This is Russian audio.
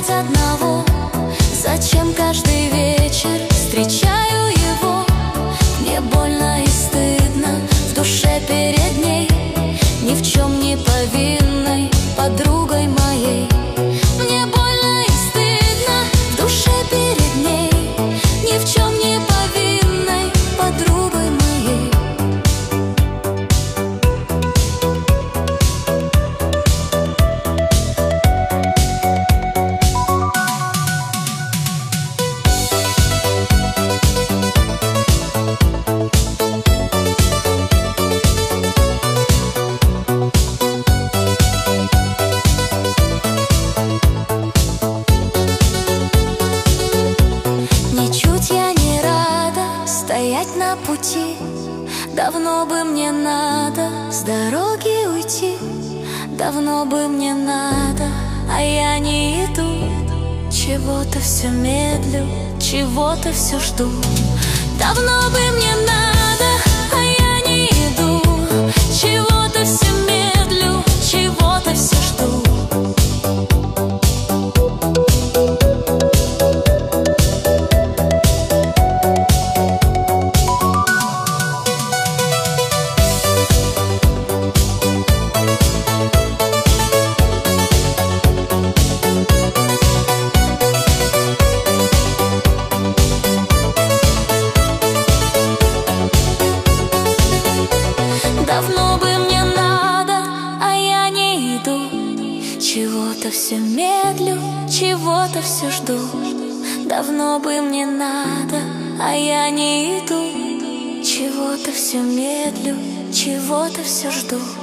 оставить одного? Зачем каждый вечер встречаю его? Мне больно и стыдно в душе перед ней, ни в чем не повинной подругой моей. Мне больно и стыдно в душе перед ней, ни в чем не повинной подругой моей. Стоять на пути, давно бы мне надо с дороги уйти, давно бы мне надо, а я не иду. Чего-то все медлю, чего-то все жду. Давно бы мне надо, а я не иду. Чего-то все медлю, чего-то все жду. Давно бы мне надо, а я не иду. Чего-то все медлю, чего-то все жду. Давно бы мне надо, а я не иду. Чего-то все медлю, чего-то все жду.